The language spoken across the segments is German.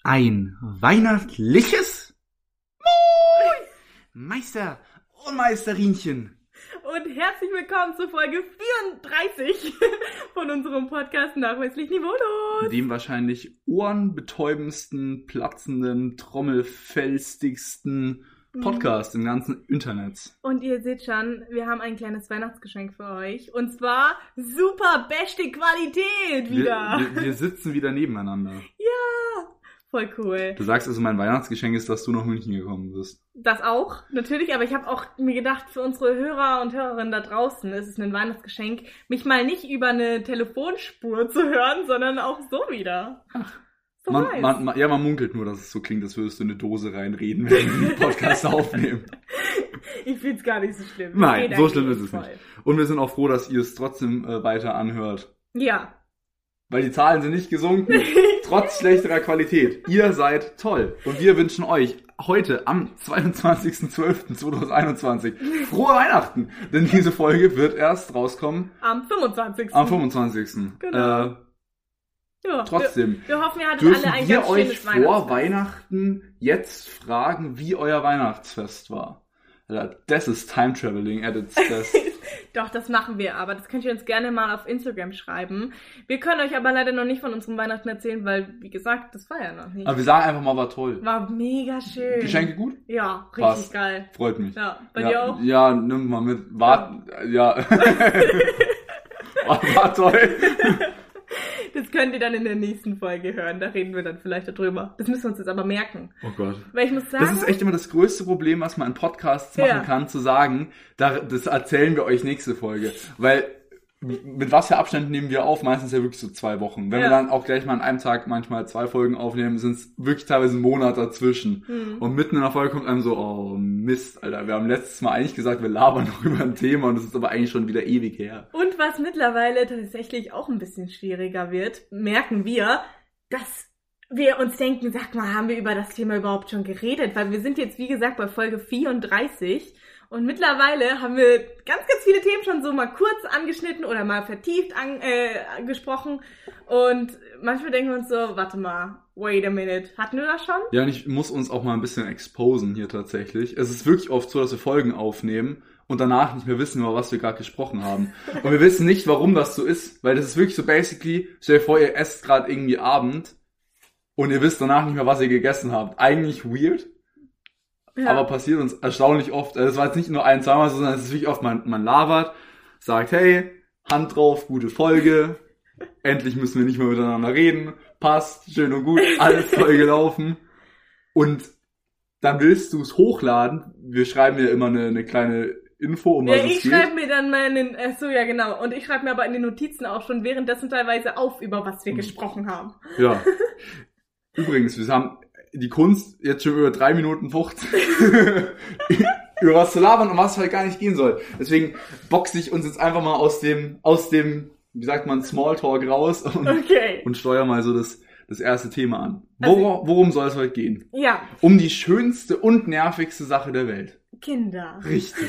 Ein weihnachtliches Moin, Meister und Meisterinchen. Und herzlich willkommen zur Folge 34 von unserem Podcast Nachweislich Niveaulos. Dem wahrscheinlich ohrenbetäubendsten, platzenden, trommelfelstigsten Podcast im ganzen Internet. Und ihr seht schon, wir haben ein kleines Weihnachtsgeschenk für euch. Und zwar super beste Qualität wieder. Wir sitzen wieder nebeneinander. Ja, voll cool. Du sagst also, mein Weihnachtsgeschenk ist, dass du nach München gekommen bist. Das auch, natürlich. Aber ich habe auch mir gedacht, für unsere Hörer und Hörerinnen da draußen ist es ein Weihnachtsgeschenk, mich mal nicht über eine Telefonspur zu hören, sondern auch so wieder. Ach. Man munkelt nur, dass es so klingt, als würdest du in eine Dose reinreden, wenn wir den Podcast aufnehmen. Ich find's gar nicht so schlimm. Nein, so schlimm ist es nicht. Und wir sind auch froh, dass ihr es trotzdem weiter anhört. Ja. Weil die Zahlen sind nicht gesunken, trotz schlechterer Qualität. Ihr seid toll. Und wir wünschen euch heute am 22.12.2021 frohe Weihnachten. Denn diese Folge wird erst rauskommen am 25. Am 25. Genau. Ja, trotzdem. Wir hoffen, ihr hattet alle ein ganz schönes Weihnachtsfest. Dürfen wir euch vor Weihnachten jetzt fragen, wie euer Weihnachtsfest war? Das ist Time Traveling at its best. Doch, das machen wir, aber das könnt ihr uns gerne mal auf Instagram schreiben. Wir können euch aber leider noch nicht von unserem Weihnachten erzählen, weil, wie gesagt, das war ja noch nicht. Aber wir sagen einfach mal, war toll. War mega schön. Geschenke gut? Ja, richtig Passt. Geil. Freut mich. Ja, bei dir auch? Ja, nimm mal mit. War toll. Das könnt ihr dann in der nächsten Folge hören. Da reden wir dann vielleicht darüber. Das müssen wir uns jetzt aber merken. Oh Gott. Weil ich muss sagen... Das ist echt immer das größte Problem, was man in Podcasts machen kann, zu sagen, das erzählen wir euch nächste Folge. Weil mit was für Abständen nehmen wir auf? Meistens ja wirklich so 2 Wochen. Wenn wir dann auch gleich mal an einem Tag manchmal 2 Folgen aufnehmen, sind es wirklich teilweise ein Monat dazwischen. Und mitten in der Folge kommt einem so, oh Mist, Alter. Wir haben letztes Mal eigentlich gesagt, wir labern noch über ein Thema und das ist aber eigentlich schon wieder ewig her. Und was mittlerweile tatsächlich auch ein bisschen schwieriger wird, merken wir, dass wir uns denken, sag mal, haben wir über das Thema überhaupt schon geredet? Weil wir sind jetzt, wie gesagt, bei Folge 34 und mittlerweile haben wir ganz, ganz viele Themen schon so mal kurz angeschnitten oder mal vertieft angesprochen. Und manchmal denken wir uns so, warte mal, wait a minute, hatten wir das schon? Ja, und ich muss uns auch mal ein bisschen exposen hier tatsächlich. Es ist wirklich oft so, dass wir Folgen aufnehmen und danach nicht mehr wissen, über was wir gerade gesprochen haben. Und wir wissen nicht, warum das so ist, weil das ist wirklich so basically, stell dir vor, ihr esst gerade irgendwie Abend und ihr wisst danach nicht mehr, was ihr gegessen habt. Eigentlich weird. Ja. Aber passiert uns erstaunlich oft. Das war jetzt nicht nur 1-2 Mal so, sondern es ist wirklich oft, man labert, sagt, hey, Hand drauf, gute Folge, endlich müssen wir nicht mehr miteinander reden, passt, schön und gut, alles toll gelaufen. Und dann willst du es hochladen, wir schreiben ja immer eine kleine Info, um was es geht. Ich schreibe mir dann mal genau. Und ich schreibe mir aber in den Notizen auch schon währenddessen teilweise auf, über was wir gesprochen haben. Ja. Übrigens, wir haben die Kunst, jetzt schon über 3 Minuten 50, über was zu labern, um was halt gar nicht gehen soll. Deswegen boxe ich uns jetzt einfach mal aus dem, wie sagt man, Smalltalk raus und steuere mal so das erste Thema an. Worum soll es heute gehen? Ja. Um die schönste und nervigste Sache der Welt. Kinder. Richtig.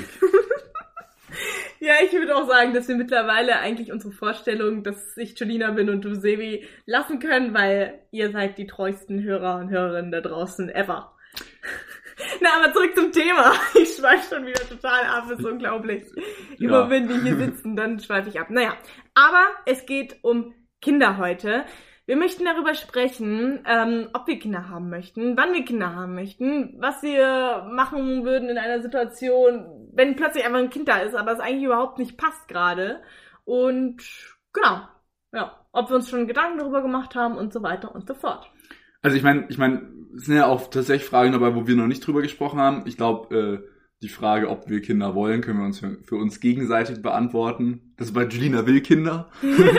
Ja, ich würde auch sagen, dass wir mittlerweile eigentlich unsere Vorstellung, dass ich Julina bin und du Sebi, lassen können, weil ihr seid die treuesten Hörer und Hörerinnen da draußen ever. Na, aber zurück zum Thema. Ich schweife schon wieder total ab, das ist unglaublich. Immer wenn wir hier sitzen, dann schweife ich ab. Naja, aber es geht um Kinder heute. Wir möchten darüber sprechen, ob wir Kinder haben möchten, wann wir Kinder haben möchten, was wir machen würden in einer Situation, wenn plötzlich einfach ein Kind da ist, aber es eigentlich überhaupt nicht passt gerade. Und genau, ja, ob wir uns schon Gedanken darüber gemacht haben und so weiter und so fort. Also ich meine, es sind ja auch tatsächlich Fragen dabei, wo wir noch nicht drüber gesprochen haben. Ich glaube, die Frage, ob wir Kinder wollen, können wir uns für uns gegenseitig beantworten. Das ist bei Julina will Kinder.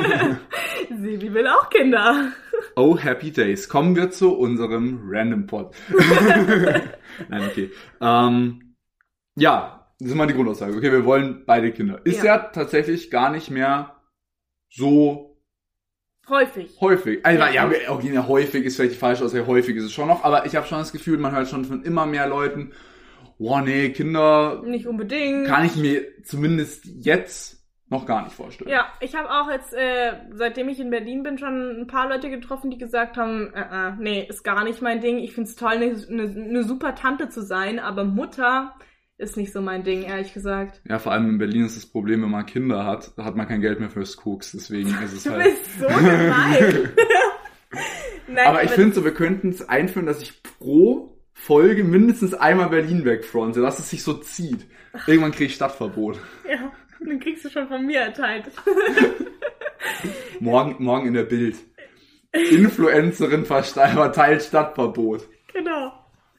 Sebi will auch Kinder. Oh, happy days. Kommen wir zu unserem Random Pod. Nein, okay. Ja, das ist mal die Grundaussage. Okay, wir wollen beide Kinder. Ist ja tatsächlich gar nicht mehr so häufig. Also, ja, häufig ist vielleicht die falsche Aussage. Häufig ist es schon noch. Aber ich habe schon das Gefühl, man hört schon von immer mehr Leuten, boah, nee, Kinder... Nicht unbedingt. Kann ich mir zumindest jetzt noch gar nicht vorstellen. Ja, ich habe auch jetzt, seitdem ich in Berlin bin, schon ein paar Leute getroffen, die gesagt haben, nee, ist gar nicht mein Ding. Ich find's toll, eine super Tante zu sein, aber Mutter ist nicht so mein Ding, ehrlich gesagt. Ja, vor allem in Berlin ist das Problem, wenn man Kinder hat, da hat man kein Geld mehr fürs Koks, deswegen ist es Du halt... bist so gemein. Nein, aber ich finde so, wir könnten es einführen, dass ich pro Folge mindestens einmal Berlin wegfronte, dass es sich so zieht. Irgendwann kriege ich Stadtverbot. Ja, dann kriegst du schon von mir erteilt. Morgen in der Bild. Influencerin verteilt Stadtverbot. Genau.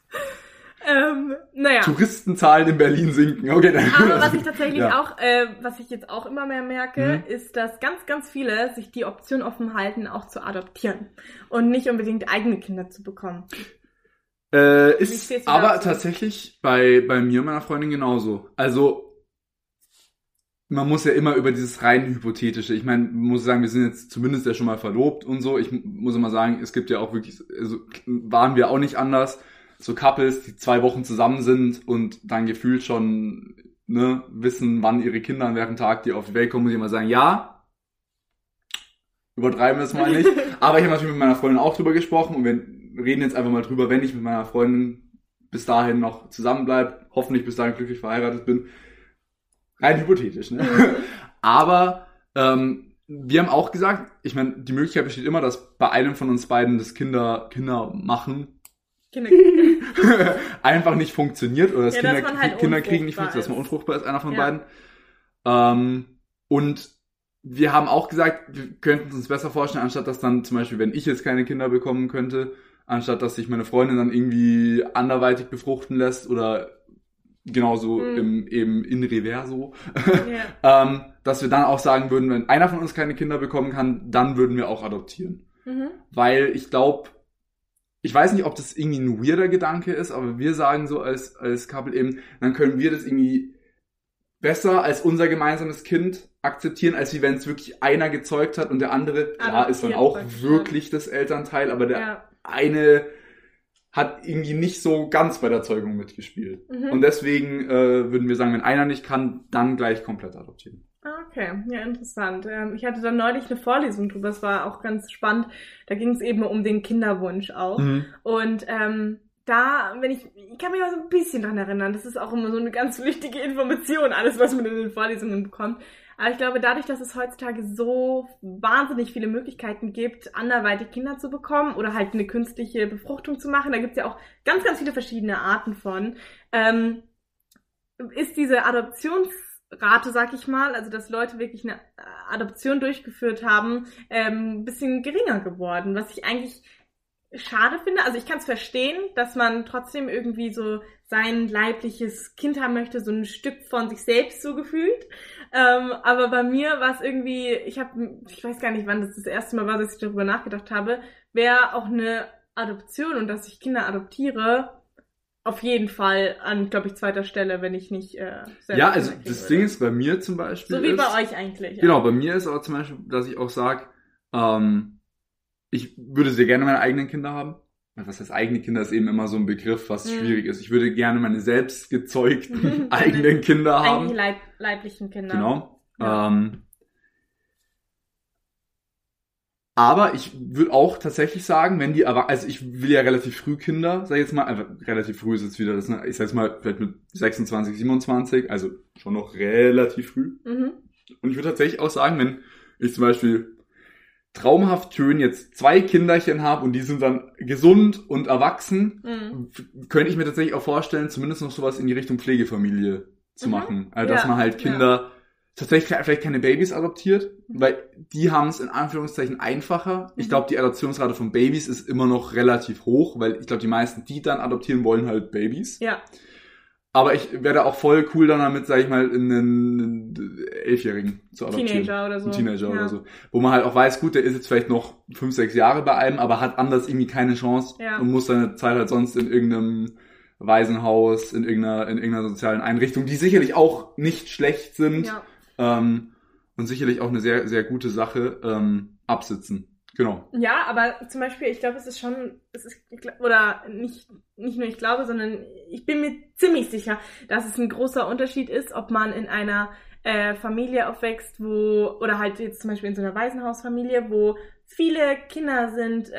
Naja. Touristenzahlen in Berlin sinken. Okay, dann. Aber was ich tatsächlich auch, was ich jetzt auch immer mehr merke, ist, dass ganz, ganz viele sich die Option offen halten, auch zu adoptieren. Und nicht unbedingt eigene Kinder zu bekommen. Ist aber tatsächlich bei mir und meiner Freundin genauso. Also, man muss ja immer über dieses rein Hypothetische, ich meine, man muss sagen, wir sind jetzt zumindest ja schon mal verlobt und so. Ich muss immer sagen, es gibt ja auch wirklich, also waren wir auch nicht anders, so Couples, die 2 Wochen zusammen sind und dann gefühlt schon wissen, wann ihre Kinder an welchem Tag die auf die Welt kommen, muss ich immer sagen, ja, übertreiben wir es mal nicht. Aber ich habe natürlich mit meiner Freundin auch drüber gesprochen und wir reden jetzt einfach mal drüber, wenn ich mit meiner Freundin bis dahin noch zusammenbleibe, hoffentlich bis dahin glücklich verheiratet bin. Rein hypothetisch, ne? Aber wir haben auch gesagt, ich meine, die Möglichkeit besteht immer, dass bei einem von uns beiden das Kinder machen einfach nicht funktioniert oder das Kinder kriegen nicht funktioniert, dass man unfruchtbar ist, einer von beiden. Und wir haben auch gesagt, wir könnten uns besser vorstellen, anstatt dass dann zum Beispiel, wenn ich jetzt keine Kinder bekommen könnte, anstatt dass sich meine Freundin dann irgendwie anderweitig befruchten lässt oder genauso eben in Reverso, dass wir dann auch sagen würden, wenn einer von uns keine Kinder bekommen kann, dann würden wir auch adoptieren. Weil ich glaube, ich weiß nicht, ob das irgendwie ein weirder Gedanke ist, aber wir sagen so als Couple eben, dann können wir das irgendwie besser als unser gemeinsames Kind akzeptieren, als wie wenn es wirklich einer gezeugt hat und der andere, klar, ist dann auch wirklich das Elternteil, aber der eine hat irgendwie nicht so ganz bei der Zeugung mitgespielt. Und deswegen würden wir sagen, wenn einer nicht kann, dann gleich komplett adoptieren. Okay, ja, interessant. Ich hatte da neulich eine Vorlesung drüber, das war auch ganz spannend. Da ging es eben um den Kinderwunsch auch. Und da, ich kann mich auch so ein bisschen dran erinnern, das ist auch immer so eine ganz wichtige Information, alles, was man in den Vorlesungen bekommt. Aber ich glaube, dadurch, dass es heutzutage so wahnsinnig viele Möglichkeiten gibt, anderweitig Kinder zu bekommen oder halt eine künstliche Befruchtung zu machen, da gibt es ja auch ganz, ganz viele verschiedene Arten von, ist diese Adoptionsrate, sag ich mal, also dass Leute wirklich eine Adoption durchgeführt haben, ein bisschen geringer geworden, was ich eigentlich schade finde. Also ich kann es verstehen, dass man trotzdem irgendwie so sein leibliches Kind haben möchte, so ein Stück von sich selbst so gefühlt. Aber bei mir war es irgendwie, ich weiß gar nicht, wann das erste Mal war, dass ich darüber nachgedacht habe, wäre auch eine Adoption und dass ich Kinder adoptiere, auf jeden Fall an, glaube ich, 2. Stelle, wenn ich nicht selber. Ja, also das Ding ist bei mir zum Beispiel. So wie bei euch eigentlich. Ja. Genau, bei mir ist aber zum Beispiel, dass ich auch sage, ich würde sehr gerne meine eigenen Kinder haben. Was heißt eigene Kinder, ist eben immer so ein Begriff, was schwierig ist. Ich würde gerne meine selbst gezeugten eigenen Kinder haben. Eigentlich leiblichen Kinder. Genau. Ja. Aber ich würde auch tatsächlich sagen, wenn die, also ich will ja relativ früh Kinder, sag ich jetzt mal, relativ früh ist jetzt wieder, das, ich sag jetzt mal, vielleicht mit 26, 27, also schon noch relativ früh. Und ich würde tatsächlich auch sagen, wenn ich zum Beispiel traumhaft schön jetzt 2 Kinderchen habe und die sind dann gesund und erwachsen, könnte ich mir tatsächlich auch vorstellen, zumindest noch sowas in die Richtung Pflegefamilie zu machen. Also dass man halt Kinder tatsächlich vielleicht keine Babys adoptiert, weil die haben es in Anführungszeichen einfacher. Ich glaube, die Adoptionsrate von Babys ist immer noch relativ hoch, weil ich glaube, die meisten, die dann adoptieren wollen, halt Babys. Ja. Aber ich wäre auch voll cool dann damit, sag ich mal, einen 11-Jährigen zu adoptieren. Teenager oder so. Wo man halt auch weiß, gut, der ist jetzt vielleicht noch 5, 6 Jahre bei einem, aber hat anders irgendwie keine Chance und muss seine Zeit halt sonst in irgendeinem Waisenhaus, in irgendeiner sozialen Einrichtung, die sicherlich auch nicht schlecht sind und sicherlich auch eine sehr, sehr gute Sache absitzen. Genau. Ja, aber zum Beispiel, ich glaube, oder nicht nur ich glaube, sondern ich bin mir ziemlich sicher, dass es ein großer Unterschied ist, ob man in einer Familie aufwächst, oder halt jetzt zum Beispiel in so einer Waisenhausfamilie, wo viele Kinder sind,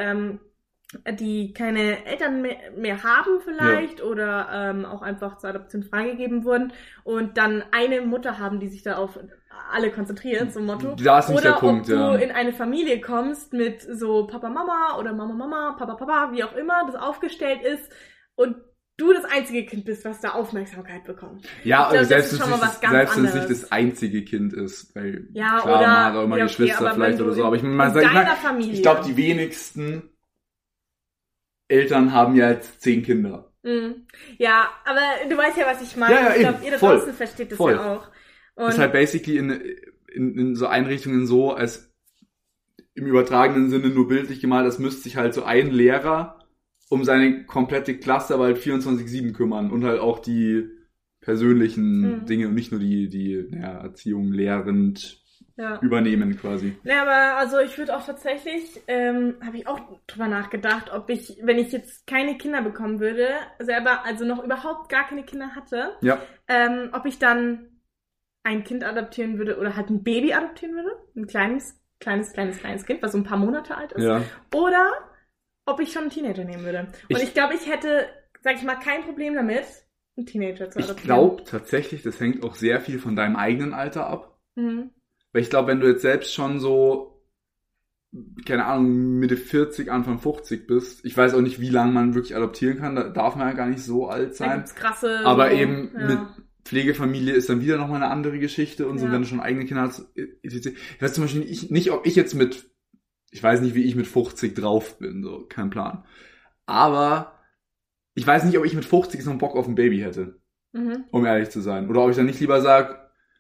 die keine Eltern mehr haben vielleicht oder auch einfach zur Adoption freigegeben wurden und dann eine Mutter haben, die sich da auf alle konzentriert, so ein Motto. Da ist nicht oder der Punkt, ob du in eine Familie kommst mit so Papa, Mama oder Mama, Mama, Papa, Papa, wie auch immer, das aufgestellt ist und du das einzige Kind bist, was da Aufmerksamkeit bekommt. Ja, glaub, selbst wenn es nicht das einzige Kind ist, weil ja, klar, oder, man hat auch immer Geschwister vielleicht oder so, aber ich glaube, die wenigsten Eltern haben ja jetzt 10 Kinder. Ja, aber du weißt ja, was ich meine. Ja, ich glaube, ihr da draußen versteht das ja auch. Und das ist halt basically in so Einrichtungen so, als im übertragenen Sinne nur bildlich gemalt, als müsste sich halt so ein Lehrer um seine komplette Klasse aber halt 24/7 kümmern und halt auch die persönlichen Dinge und nicht nur die Erziehung lehrend übernehmen quasi. Ja, aber also ich würde auch tatsächlich, habe ich auch drüber nachgedacht, ob ich, wenn ich jetzt keine Kinder bekommen würde, selber, also noch überhaupt gar keine Kinder hatte, ob ich dann ein Kind adoptieren würde oder halt ein Baby adoptieren würde, ein kleines Kind, was so ein paar Monate alt ist, oder ob ich schon einen Teenager nehmen würde. Und ich glaube, ich hätte, sag ich mal, kein Problem damit, einen Teenager zu adoptieren. Ich glaube tatsächlich, das hängt auch sehr viel von deinem eigenen Alter ab. Weil ich glaube, wenn du jetzt selbst schon so, keine Ahnung, Mitte 40, Anfang 50 bist, ich weiß auch nicht, wie lange man wirklich adoptieren kann, da darf man ja gar nicht so alt sein. Da gibt's krasse... Aber eben mit Pflegefamilie ist dann wieder nochmal eine andere Geschichte und so, wenn du schon eigene Kinder hast. Ich weiß zum Beispiel nicht, ob ich jetzt ich weiß nicht, wie ich mit 50 drauf bin, so, kein Plan. Aber ich weiß nicht, ob ich mit 50 so einen Bock auf ein Baby hätte, um ehrlich zu sein. Oder ob ich dann nicht lieber sage,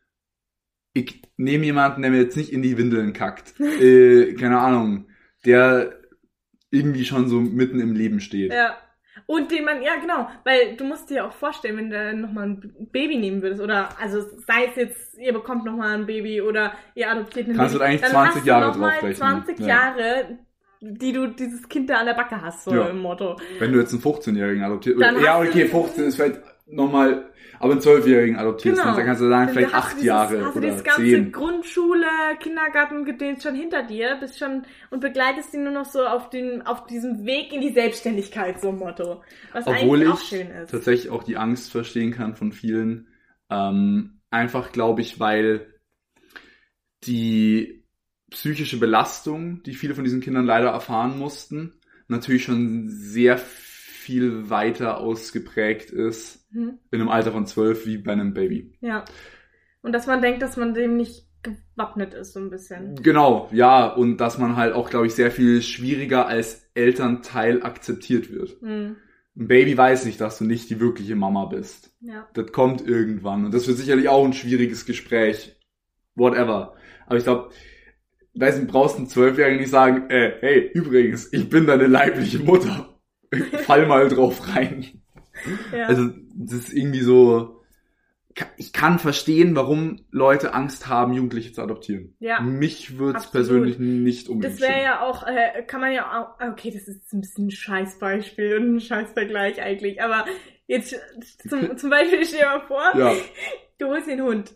ich nehme jemanden, der mir jetzt nicht in die Windeln kackt. Keine Ahnung, der irgendwie schon so mitten im Leben steht. Ja. Und den man, ja genau, weil du musst dir auch vorstellen, wenn du nochmal ein Baby nehmen würdest oder, also sei es jetzt, ihr bekommt nochmal ein Baby oder ihr adoptiert ein Baby. Kannst du eigentlich 20 Jahre drauf rechnen. 20 Jahre, die du dieses Kind da an der Backe hast, so im Motto. Wenn du jetzt einen 15-Jährigen adoptierst, ja okay, 15 ist vielleicht nochmal, aber einen 12-Jährigen adoptierst, dann kannst du sagen, vielleicht 8 Jahre hast du oder 10. Hast du das ganze Grundschule, Kindergarten gedehnt schon hinter dir, bist schon und begleitest ihn nur noch so auf diesem Weg in die Selbstständigkeit, so ein Motto. Was obwohl eigentlich auch schön ist. Ich tatsächlich auch die Angst verstehen kann von vielen. Einfach, glaube ich, weil die psychische Belastung, die viele von diesen Kindern leider erfahren mussten, natürlich schon sehr viel weiter ausgeprägt ist in einem Alter von 12 wie bei einem Baby. Ja. Und dass man denkt, dass man dem nicht gewappnet ist, so ein bisschen. Genau, ja. Und dass man halt auch, glaube ich, sehr viel schwieriger als Elternteil akzeptiert wird. Ein Baby weiß nicht, dass du nicht die wirkliche Mama bist. Ja. Das kommt irgendwann. Und das wird sicherlich auch ein schwieriges Gespräch. Whatever. Aber ich glaube, du brauchst einen 12-Jährigen nicht sagen, hey, übrigens, ich bin deine leibliche Mutter. Fall mal drauf rein. Ja. Also, das ist irgendwie so, ich kann verstehen, warum Leute Angst haben, Jugendliche zu adoptieren. Ja. Mich würde es persönlich nicht unbedingt. Das wäre ja auch, kann man ja auch, okay, das ist ein bisschen ein Scheißbeispiel und ein Scheißvergleich eigentlich, aber jetzt zum Beispiel stell dir mal vor, du holst den Hund.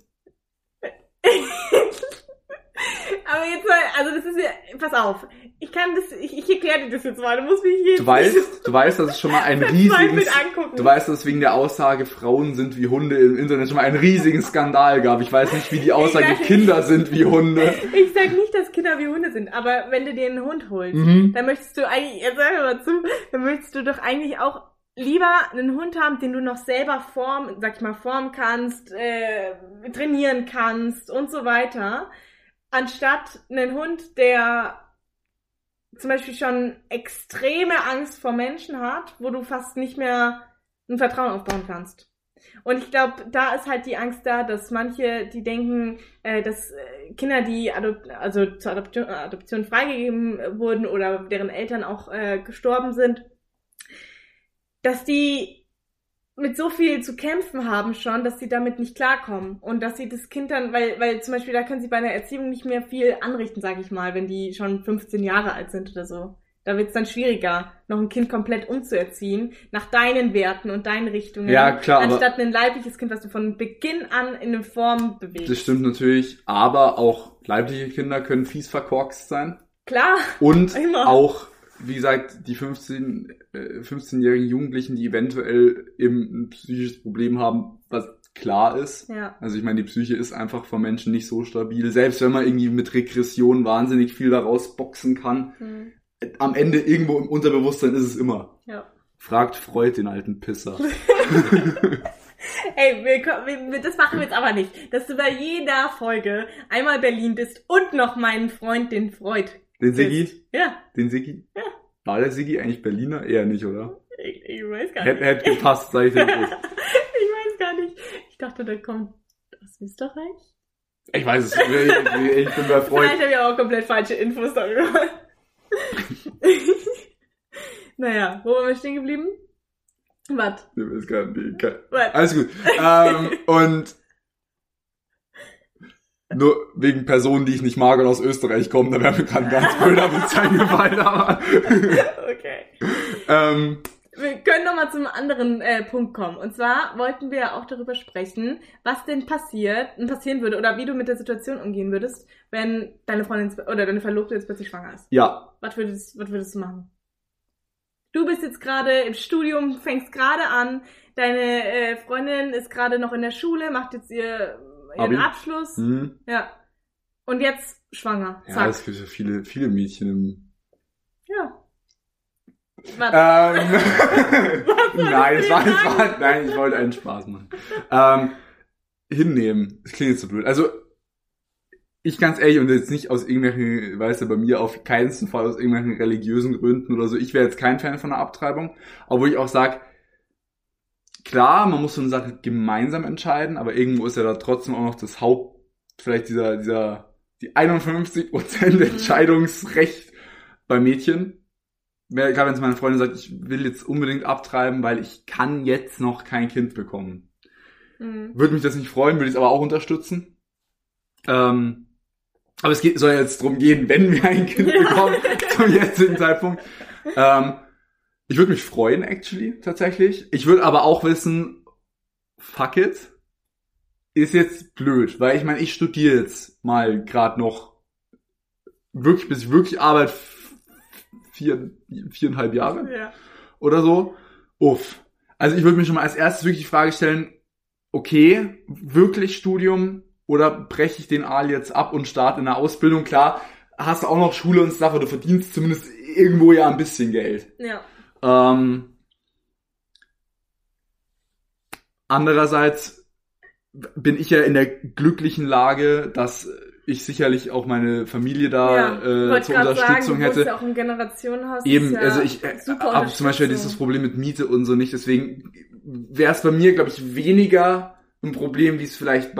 Aber jetzt mal, also das ist ja, pass auf, ich erkläre dir das jetzt mal, du musst mich hier... Du weißt, dass es schon mal du weißt, dass es wegen der Aussage, Frauen sind wie Hunde im Internet schon mal einen riesigen Skandal gab. Ich weiß nicht, wie die Aussage, Kinder sind wie Hunde. Ich sag nicht, dass Kinder wie Hunde sind, aber wenn du dir einen Hund holst, dann möchtest du eigentlich, jetzt sag mir mal zu, dann möchtest du doch eigentlich auch lieber einen Hund haben, den du noch selber formen kannst, trainieren kannst und so weiter, anstatt einen Hund, der zum Beispiel schon extreme Angst vor Menschen hat, wo du fast nicht mehr ein Vertrauen aufbauen kannst. Und ich glaube, da ist halt die Angst da, dass manche, die denken, dass Kinder, die zur Adoption freigegeben wurden oder deren Eltern auch gestorben sind, dass die mit so viel zu kämpfen haben schon, dass sie damit nicht klarkommen und dass sie das Kind dann, weil zum Beispiel da können sie bei einer Erziehung nicht mehr viel anrichten, sage ich mal, wenn die schon 15 Jahre alt sind oder so. Da wird's dann schwieriger, noch ein Kind komplett umzuerziehen, nach deinen Werten und deinen Richtungen. Ja, klar, anstatt ein leibliches Kind, was du von Beginn an in eine Form bewegst. Das stimmt natürlich, aber auch leibliche Kinder können fies verkorkst sein. Klar. Und immer. Auch, wie gesagt, die 15-jährigen Jugendlichen, die eventuell eben ein psychisches Problem haben, was klar ist. Ja. Also ich meine, die Psyche ist einfach von Menschen nicht so stabil. Selbst wenn man irgendwie mit Regression wahnsinnig viel daraus boxen kann, am Ende irgendwo im Unterbewusstsein ist es immer. Ja. Fragt Freud, den alten Pisser. Ey, das machen wir jetzt aber nicht. Dass du bei jeder Folge einmal Berlin bist und noch meinen Freund, den Freud. Den Siggi? Ja. Den Siggi? Ja. War der Siggi eigentlich Berliner? Eher nicht, oder? Ich weiß gar nicht. Hätte gepasst, sag ich dir. Ich weiß gar nicht. Ich dachte, der kommt aus Österreich. Ich weiß es. Ich bin bei Freud. Vielleicht habe ich auch komplett falsche Infos darüber. Naja, wo waren wir stehen geblieben? Was? Alles gut. Und nur wegen Personen, die ich nicht mag und aus Österreich kommen, da wäre mir gerade ein ganz blöder Witz eingefallen, aber... Okay. Wir können nochmal zum anderen Punkt kommen. Und zwar wollten wir auch darüber sprechen, was denn passieren würde oder wie du mit der Situation umgehen würdest, wenn deine Freundin oder deine Verlobte jetzt plötzlich schwanger ist. Ja. Was würdest du machen? Du bist jetzt gerade im Studium, fängst gerade an, deine Freundin ist gerade noch in der Schule, macht jetzt ihren Abschluss. Mhm. Ja. Und jetzt schwanger. Ja, Zack. es gibt ja viele Mädchen im... Ja. Nein, ich wollte einen Spaß machen. Hinnehmen. Das klingt jetzt so blöd. Also, ich ganz ehrlich, und jetzt nicht aus irgendwelchen, weißt du, bei mir auf keinen Fall aus irgendwelchen religiösen Gründen oder so, ich wäre jetzt kein Fan von einer Abtreibung, obwohl ich auch sage, klar, man muss so eine Sache gemeinsam entscheiden, aber irgendwo ist ja da trotzdem auch noch das vielleicht die 51% Entscheidungsrecht bei Mädchen. Klar, wenn es meine Freundin sagt, ich will jetzt unbedingt abtreiben, weil ich kann jetzt noch kein Kind bekommen. Würde mich das nicht freuen, würde ich es aber auch unterstützen. Aber es soll jetzt drum gehen, wenn wir ein Kind bekommen, zum jetzigen Zeitpunkt. Ich würde mich freuen, actually, tatsächlich. Ich würde aber auch wissen, fuck it, ist jetzt blöd, weil ich meine, ich studiere jetzt mal gerade noch wirklich, bis ich wirklich arbeite, 4,5 Jahre oder so. Uff. Also ich würde mir schon mal als erstes wirklich die Frage stellen, okay, wirklich Studium oder breche ich den Aal jetzt ab und starte in der Ausbildung? Klar, hast du auch noch Schule und Sache, du verdienst zumindest irgendwo ja ein bisschen Geld. Ja. Andererseits bin ich ja in der glücklichen Lage, dass ich sicherlich auch meine Familie da zur Unterstützung hätte. Du ja auch ein Generationenhaus. Eben, also ich habe zum Beispiel dieses Problem mit Miete und so nicht, deswegen wäre es bei mir, glaube ich, weniger ein Problem, wie es vielleicht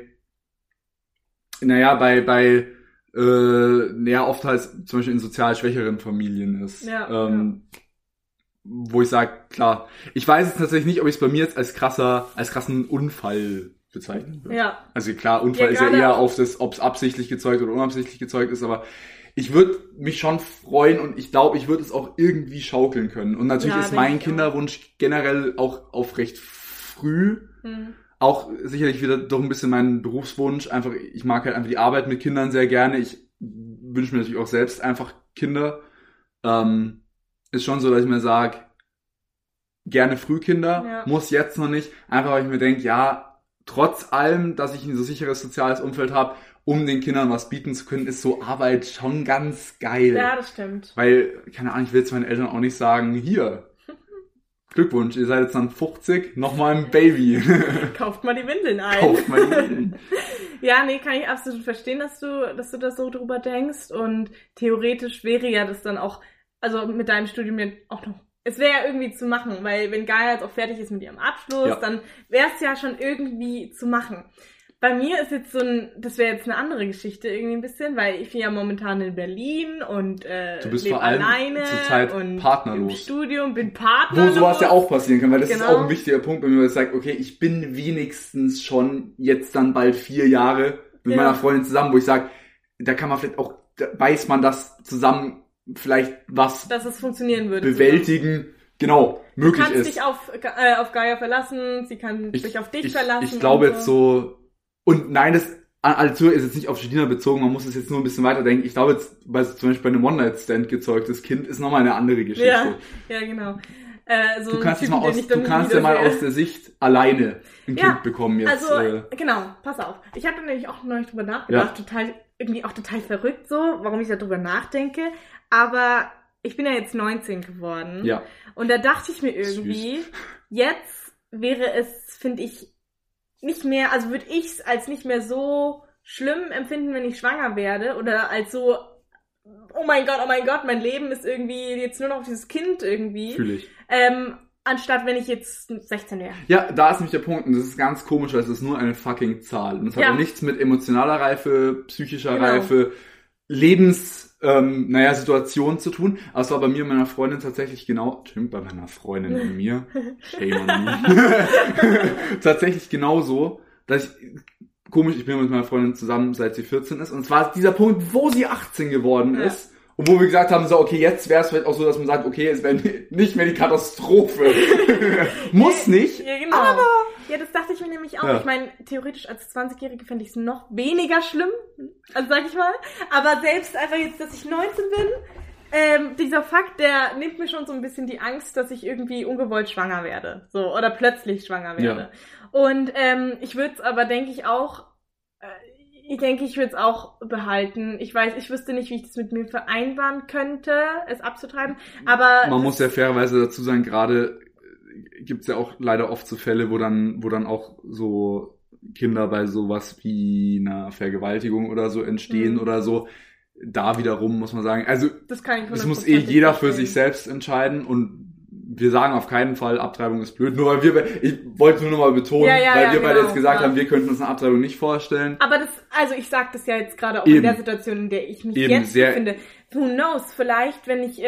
oft halt zum Beispiel in sozial schwächeren Familien ist. Wo ich sage, klar, ich weiß jetzt tatsächlich nicht, ob ich es bei mir jetzt als krassen Unfall bezeichnen würde. Ja. Also klar, Unfall ist ja eher auf das, ob es absichtlich gezeugt oder unabsichtlich gezeugt ist, aber ich würde mich schon freuen und ich glaube, ich würde es auch irgendwie schaukeln können. Und natürlich ist mein Kinderwunsch generell auch auf recht früh. Auch sicherlich wieder doch ein bisschen mein Berufswunsch. Einfach, ich mag halt einfach die Arbeit mit Kindern sehr gerne. Ich wünsche mir natürlich auch selbst einfach Kinder. Ist schon so, dass ich mir sage, gerne Frühkinder, muss jetzt noch nicht. Einfach, weil ich mir denke, ja, trotz allem, dass ich ein so sicheres soziales Umfeld habe, um den Kindern was bieten zu können, ist so Arbeit schon ganz geil. Ja, das stimmt. Weil, keine Ahnung, ich will jetzt meinen Eltern auch nicht sagen, hier, Glückwunsch, ihr seid jetzt dann 50, nochmal ein Baby. Kauft mal die Windeln ein. Kauft mal die Windeln. Ja, nee, kann ich absolut verstehen, dass du das so drüber denkst. Und theoretisch wäre ja das dann auch, also mit deinem Studium ja auch noch, es wäre ja irgendwie zu machen, weil wenn Gaia jetzt auch fertig ist mit ihrem Abschluss, dann wäre es ja schon irgendwie zu machen. Bei mir ist jetzt das wäre jetzt eine andere Geschichte irgendwie ein bisschen, weil ich bin ja momentan in Berlin und du bist lebe vor allem alleine zur Zeit und partnerlos. im Studium, bin partnerlos. Wo sowas ja auch passieren kann, weil das ist Genau. auch ein wichtiger Punkt, wenn man sagt, okay, ich bin wenigstens schon jetzt dann bald 4 Jahre mit meiner Freundin zusammen, wo ich sage, da kann man vielleicht auch, da weiß man das zusammen vielleicht was dass es funktionieren würde. bewältigen, genau, möglich ist. Du kannst dich auf Gaia verlassen, sie kann sich auf dich verlassen. Ich glaube jetzt so, und nein, das also ist jetzt nicht auf Julina bezogen, man muss es jetzt nur ein bisschen weiterdenken. Ich glaube jetzt, weil zum Beispiel bei einem One-Night-Stand gezeugtes Kind ist nochmal eine andere Geschichte. Ja, genau. So du kannst ja mal aus der Sicht alleine ein Kind bekommen jetzt. Also, genau, pass auf. Ich habe nämlich auch noch nicht drüber nachgedacht, total verrückt so, warum ich darüber nachdenke. Aber ich bin ja jetzt 19 geworden. Ja. Und da dachte ich mir irgendwie, jetzt wäre es, finde ich, nicht mehr, also würde ich es als nicht mehr so schlimm empfinden, wenn ich schwanger werde oder als so, oh mein Gott, mein Leben ist irgendwie jetzt nur noch dieses Kind irgendwie. Fühl ich. Anstatt wenn ich jetzt 16 wäre. Ja, da ist nämlich der Punkt und das ist ganz komisch, weil es ist nur eine fucking Zahl. Und es hat auch nichts mit emotionaler Reife, psychischer Reife, Situation zu tun. Aber es war bei mir und meiner Freundin tatsächlich bei meiner Freundin und mir, shame on me, tatsächlich genauso, dass ich bin mit meiner Freundin zusammen, seit sie 14 ist. Und es war dieser Punkt, wo sie 18 geworden ist. Und wo wir gesagt haben, so, okay, jetzt wäre es vielleicht auch so, dass man sagt, okay, es wäre nicht mehr die Katastrophe. Muss nicht. Ja, genau. Aber ja, das dachte ich mir nämlich auch. Ja. Ich meine, theoretisch als 20-Jährige fände ich es noch weniger schlimm. Also sag ich mal. Aber selbst einfach jetzt, dass ich 19 bin, dieser Fakt, der nimmt mir schon so ein bisschen die Angst, dass ich irgendwie ungewollt schwanger werde. So, oder plötzlich schwanger werde. Ja. Und ich würde es aber, denke ich, auch ich würde es auch behalten. Ich wüsste nicht, wie ich das mit mir vereinbaren könnte, es abzutreiben. Aber man muss ja fairerweise dazu sagen, gerade gibt's ja auch leider oft so Fälle, wo dann auch so Kinder bei sowas wie einer Vergewaltigung oder so entstehen oder so. Da wiederum muss man sagen, also das muss jeder für sich selbst entscheiden und wir sagen auf keinen Fall, Abtreibung ist blöd. Nur weil ich wollte nur noch mal betonen, weil wir beide jetzt gesagt haben, wir könnten uns eine Abtreibung nicht vorstellen. Aber ich sag das ja jetzt gerade auch in der Situation, in der ich mich jetzt befinde. Who knows, vielleicht, wenn ich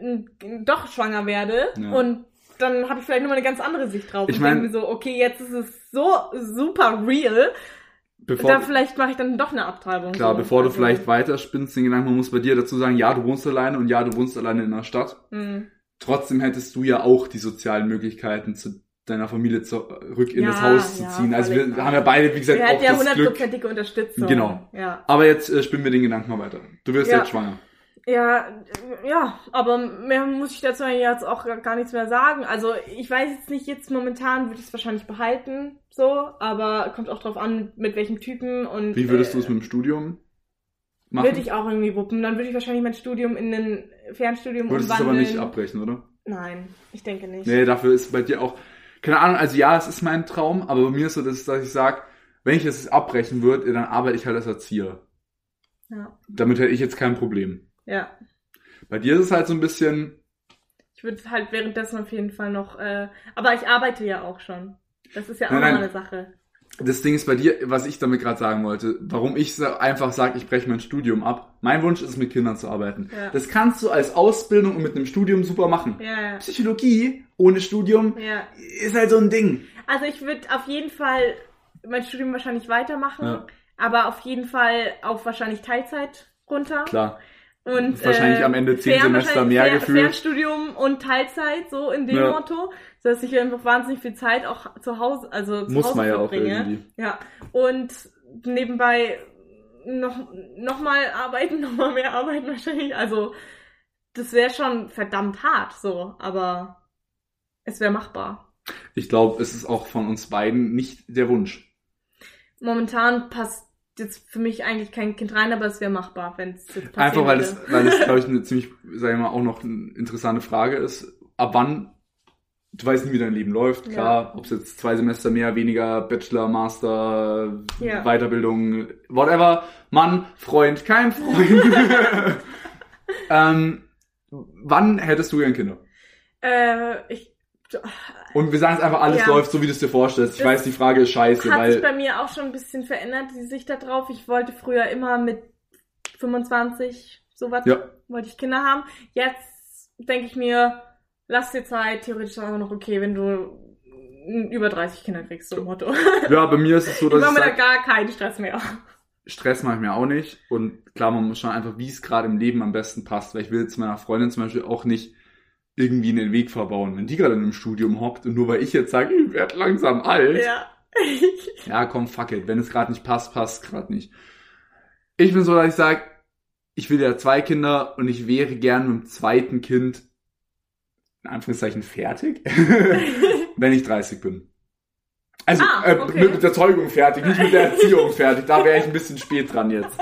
doch schwanger werde und dann habe ich vielleicht nochmal eine ganz andere Sicht drauf. Ich denke mir so, okay, jetzt ist es so super real. Vielleicht mache ich dann doch eine Abtreibung. Klar, bevor du vielleicht weiterspinnst, den Gedanken, man muss bei dir dazu sagen, ja, du wohnst alleine und ja, du wohnst alleine in der Stadt. Trotzdem hättest du ja auch die sozialen Möglichkeiten, zu deiner Familie zurück in das Haus zu ziehen. Also wir haben ja beide, wie gesagt, auch das Glück. 100%ige Unterstützung. Genau. Ja. Aber jetzt spinnen wir den Gedanken mal weiter. Du wirst jetzt schwanger. Ja, aber mehr muss ich dazu jetzt auch gar nichts mehr sagen. Also ich weiß jetzt momentan würde ich es wahrscheinlich behalten, so, aber kommt auch drauf an, mit welchem Typen und... Wie würdest du es mit dem Studium machen? Würde ich auch irgendwie wuppen. Dann würde ich wahrscheinlich mein Studium in ein Fernstudium umwandeln. Würdest du es aber nicht abbrechen, oder? Nein, ich denke nicht. Nee, dafür ist bei dir auch... Keine Ahnung, also ja, es ist mein Traum, aber bei mir ist so, dass ich sage, wenn ich es abbrechen würde, dann arbeite ich halt als Erzieher. Ja. Damit hätte ich jetzt kein Problem. Ja. Bei dir ist es halt so ein bisschen... Ich würde halt währenddessen auf jeden Fall noch... aber ich arbeite ja auch schon. Das ist ja auch nochmal eine Sache. Das Ding ist bei dir, was ich damit gerade sagen wollte, warum ich einfach sage, ich breche mein Studium ab. Mein Wunsch ist, mit Kindern zu arbeiten. Ja. Das kannst du als Ausbildung und mit einem Studium super machen. Ja. Psychologie ohne Studium ist halt so ein Ding. Also ich würde auf jeden Fall mein Studium wahrscheinlich weitermachen, aber auf jeden Fall auch wahrscheinlich Teilzeit runter. Klar. Und wahrscheinlich am Ende 10 Semester mehr gefühlt. Fernstudium und Teilzeit, so in dem Motto. Das heißt, ich einfach wahnsinnig viel Zeit auch zu Hause, muss man ja auch irgendwie. Ja. Und nebenbei noch mal arbeiten, noch mal mehr arbeiten wahrscheinlich. Also, das wäre schon verdammt hart, so. Aber es wäre machbar. Ich glaube, es ist auch von uns beiden nicht der Wunsch. Momentan passt jetzt für mich eigentlich kein Kind rein, aber es wäre machbar, wenn es jetzt passiert. Einfach, weil es, glaube ich, eine ziemlich, sagen wir mal, auch noch eine interessante Frage ist. Ab wann, du weißt nie, wie dein Leben läuft, klar, ob es jetzt 2 Semester mehr, weniger, Bachelor, Master, Weiterbildung, whatever, Mann, Freund, kein Freund. Wann hättest du gern Kinder? Und wir sagen es einfach, alles läuft so, wie du es dir vorstellst. Ich weiß, die Frage ist scheiße, hat sich bei mir auch schon ein bisschen verändert, die Sicht da drauf. Ich wollte früher immer mit 25 sowas, wollte ich Kinder haben. Jetzt denke ich mir, lass dir Zeit, theoretisch auch noch okay, wenn du über 30 Kinder kriegst, so ein Motto. Ja, bei mir ist es so, dass ich mache mir da gar keinen Stress mehr. Stress mache ich mir auch nicht. Und klar, man muss schon einfach, wie es gerade im Leben am besten passt. Weil ich will jetzt meiner Freundin zum Beispiel auch nicht irgendwie einen Weg verbauen. Wenn die gerade in einem Studium hockt und nur weil ich jetzt sage, ich werde langsam alt. Ja. Ja, komm, fuck it. Wenn es gerade nicht passt, passt es gerade nicht. Ich bin so, dass ich sage, ich will ja 2 Kinder und ich wäre gern mit dem zweiten Kind in Anführungszeichen fertig, wenn ich 30 bin. Also okay. mit der Zeugung fertig, nicht mit der Erziehung fertig. Da wäre ich ein bisschen spät dran jetzt.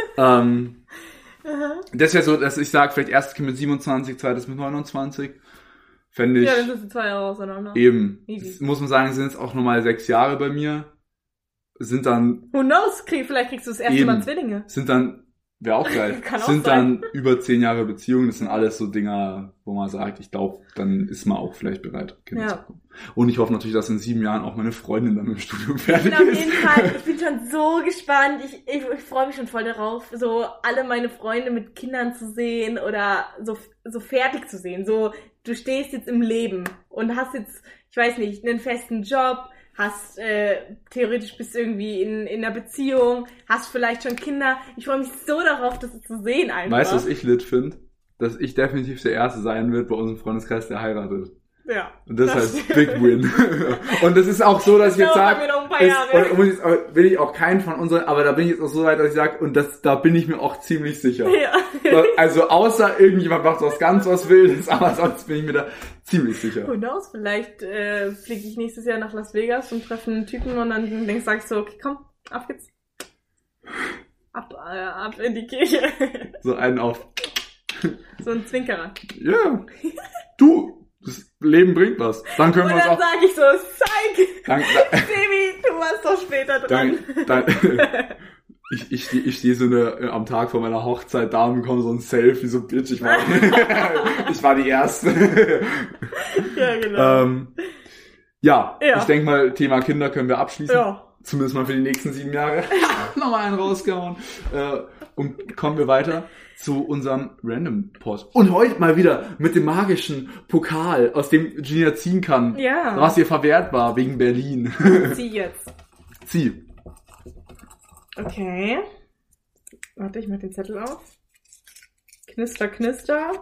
Das wäre so, dass ich sage, vielleicht erstes Kind mit 27, zweites mit 29. Fände ich. Ja, dann sind 2 Jahre auseinander. Eben. Easy. Das muss man sagen, sind jetzt auch nochmal 6 Jahre bei mir. Sind dann. Who knows? Vielleicht kriegst du das erste Mal Zwillinge. Sind dann. Wäre auch geil. Kann auch sind sein. dann über 10 Jahre Beziehung. Das sind alles so Dinger, wo man sagt, ich glaube, dann ist man auch vielleicht bereit, Kinder zu bekommen. Und ich hoffe natürlich, dass in 7 Jahren auch meine Freundin dann im Studium fertig ist. Auf jeden Fall, ich bin schon so gespannt. Ich freue mich schon voll darauf, so alle meine Freunde mit Kindern zu sehen oder so fertig zu sehen. So, du stehst jetzt im Leben und hast jetzt, ich weiß nicht, einen festen Job, hast theoretisch bist irgendwie in einer Beziehung, hast vielleicht schon Kinder. Ich freue mich so darauf, das zu sehen einfach. Weißt du, was ich lit finde? Dass ich definitiv der Erste sein wird bei unserem Freundeskreis, der heiratet. Ja. Und das heißt Big Win. Und das ist auch so, dass ich jetzt sage, will ich auch keinen von unseren, aber da bin ich jetzt auch so weit, dass ich sage, und da bin ich mir auch ziemlich sicher. Ja. Also außer irgendjemand macht was ganz was Wildes, aber sonst bin ich mir da ziemlich sicher. Who knows, vielleicht fliege ich nächstes Jahr nach Las Vegas und treffe einen Typen und dann sag ich so, okay, komm, auf geht's. Ab in die Kirche. So einen auf. So ein Zwinkerer. Ja. Du. Das Leben bringt was. Dann können wir uns auch. Und dann sag ich so, zeig! Baby, du warst doch später dran. Ich stehe so am Tag vor meiner Hochzeit da und bekomme so ein Selfie, so Bitch, ich war die Erste. Ja, genau. Ja, ich denke mal, Thema Kinder können wir abschließen. Ja. Zumindest mal für die nächsten 7 Jahre. Nochmal einen rausgehauen. Und kommen wir weiter zu unserem Random Pod. Und heute mal wieder mit dem magischen Pokal, aus dem Gina ziehen kann. Ja. Was ihr verwehrt war, wegen Berlin. Zieh jetzt. Zieh. Okay. Warte, ich mach den Zettel auf. Knister, knister.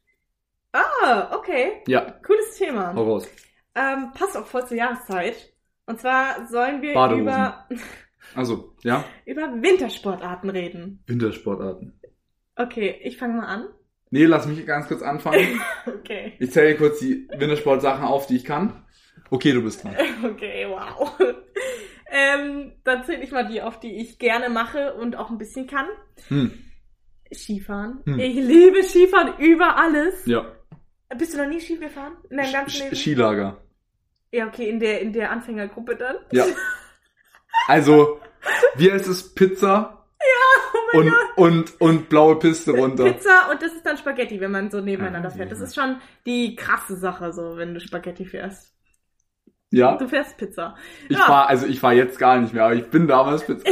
Ah, okay. Ja. Cooles Thema. Hau raus. Passt auch voll zur Jahreszeit. Und zwar sollen wir Badehosen. Also, ja? über Wintersportarten reden. Wintersportarten. Okay, ich fange mal an. Nee, lass mich ganz kurz anfangen. Okay. Ich zähle kurz die Wintersportsachen auf, die ich kann. Okay, du bist dran. Okay, wow. Dann zähle ich mal die auf, die ich gerne mache und auch ein bisschen kann. Skifahren. Ich liebe Skifahren über alles. Ja. Bist du noch nie Ski gefahren? In deinem ganzen Leben? Skilager. Ja, okay, in der Anfängergruppe dann. Ja. Also, wie heißt es? Pizza? Ja, oh mein Gott. Und blaue Piste runter. Pizza und das ist dann Spaghetti, wenn man so nebeneinander fährt. Das ist schon die krasse Sache, so, wenn du Spaghetti fährst. Ja. Du fährst Pizza. Ich fahr jetzt gar nicht mehr, aber ich bin damals Pizza.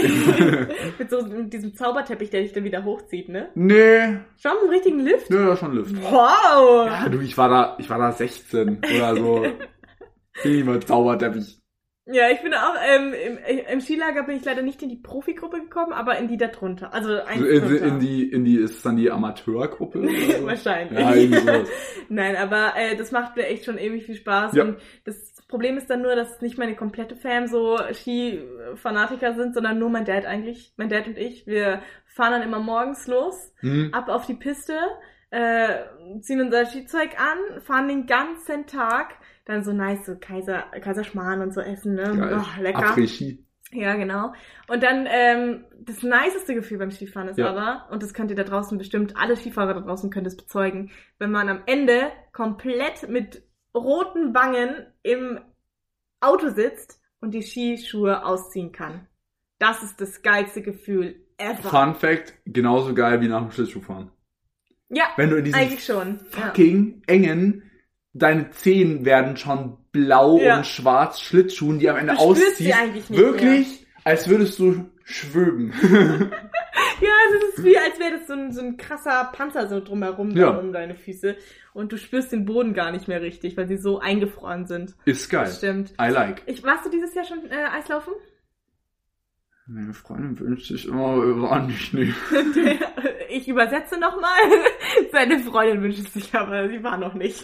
mit diesem Zauberteppich, der dich dann wieder hochzieht, ne? Nee. Schon einen richtigen Lift? Nö, das schon Lift. Wow! Ja, du, ich war da 16 oder so. Immer Zauberteppich. Ja, ich bin auch, im Skilager bin ich leider nicht in die Profigruppe gekommen, aber in die da drunter. Also eins drunter. In die, ist es dann die Amateurgruppe oder so? Wahrscheinlich. Ja, irgendwie sowas. Nein, aber das macht mir echt schon ewig viel Spaß. Ja. Und das Problem ist dann nur, dass nicht meine komplette Fam so Ski-Fanatiker sind, sondern nur mein Dad eigentlich. Mein Dad und ich, wir fahren dann immer morgens los, ab auf die Piste, ziehen unser Skizeug an, fahren den ganzen Tag, dann so nice, so Kaiserschmarrn und so essen, ne? Geil. Oh, lecker. Après-Ski. Ja, genau. Und dann, das niceste Gefühl beim Skifahren ist aber, und das könnt ihr da draußen bestimmt, alle Skifahrer da draußen können das bezeugen, wenn man am Ende komplett mit roten Wangen im Auto sitzt und die Skischuhe ausziehen kann. Das ist das geilste Gefühl ever. Fun Fact, genauso geil wie nach dem Schlittschuhfahren. Ja, wenn du in diesen eigentlich schon. fucking engen, deine Zehen werden schon blau und schwarz Schlittschuhen, die am Ende ausziehen. Eigentlich nicht wirklich, als würdest du schwöben. Ja, es ist wie, als wäre das so ein krasser Panzer so drumherum um deine Füße. Und du spürst den Boden gar nicht mehr richtig, weil sie so eingefroren sind. Ist geil. Das stimmt. I like. Warst du dieses Jahr schon Eislaufen? Meine Freundin wünscht sich immer, wir waren nicht. Ich übersetze nochmal. Seine Freundin wünscht sich, aber sie war noch nicht.